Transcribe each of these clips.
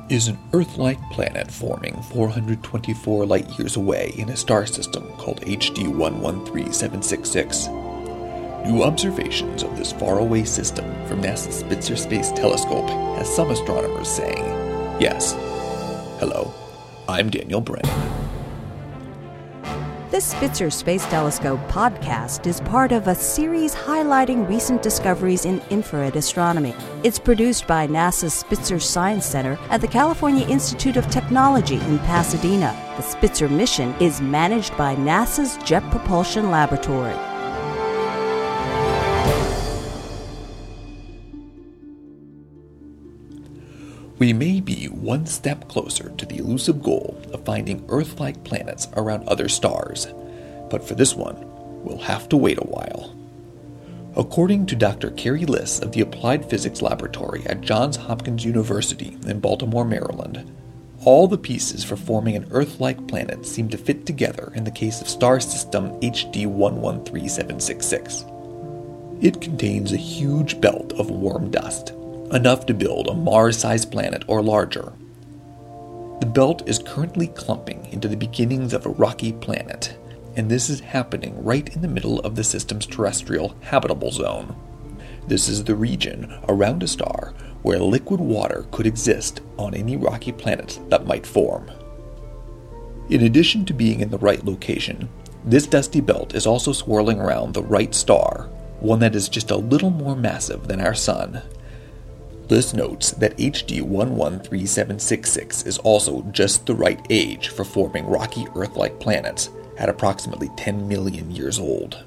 Is an Earth-like planet forming 424 light-years away in a star system called HD 113766. New observations of this faraway system from NASA's Spitzer Space Telescope has some astronomers saying, yes. Hello, I'm Daniel Brennan. This Spitzer Space Telescope podcast is part of a series highlighting recent discoveries in infrared astronomy. It's produced by NASA's Spitzer Science Center at the California Institute of Technology in Pasadena. The Spitzer mission is managed by NASA's Jet Propulsion Laboratory. We may be one step closer to the elusive goal of finding Earth-like planets around other stars, but for this one, we'll have to wait a while. According to Dr. Carrie Liss of the Applied Physics Laboratory at Johns Hopkins University in Baltimore, Maryland, all the pieces for forming an Earth-like planet seem to fit together in the case of star system HD 113766. It contains a huge belt of warm dust, enough to build a Mars-sized planet or larger. The belt is currently clumping into the beginnings of a rocky planet, and this is happening right in the middle of the system's terrestrial habitable zone. This is the region around a star where liquid water could exist on any rocky planet that might form. In addition to being in the right location, this dusty belt is also swirling around the right star, one that is just a little more massive than our Sun. Liss notes that HD 113766 is also just the right age for forming rocky Earth-like planets at approximately 10 million years old.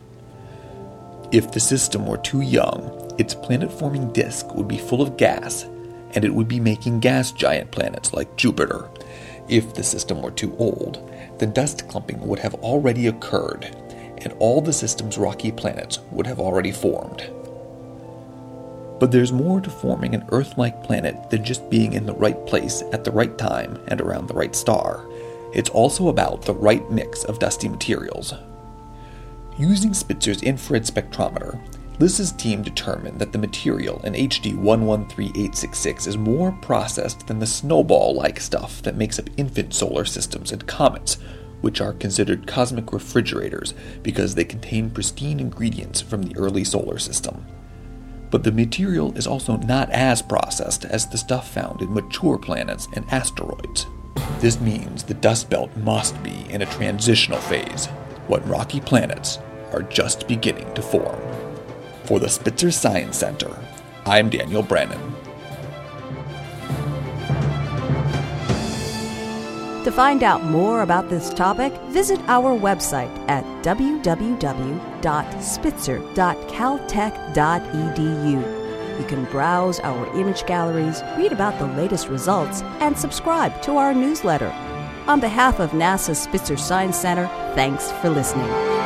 If the system were too young, its planet-forming disk would be full of gas, and it would be making gas giant planets like Jupiter. If the system were too old, the dust clumping would have already occurred, and all the system's rocky planets would have already formed. But there's more to forming an Earth-like planet than just being in the right place at the right time and around the right star. It's also about the right mix of dusty materials. Using Spitzer's infrared spectrometer, Liss's team determined that the material in HD 113866 is more processed than the snowball-like stuff that makes up infant solar systems and comets, which are considered cosmic refrigerators because they contain pristine ingredients from the early solar system. But the material is also not as processed as the stuff found in mature planets and asteroids. This means the dust belt must be in a transitional phase, when rocky planets are just beginning to form. For the Spitzer Science Center, I'm Daniel Brennan. To find out more about this topic, visit our website at www.spitzer.caltech.edu. You can browse our image galleries, read about the latest results, and subscribe to our newsletter. On behalf of NASA's Spitzer Science Center, thanks for listening.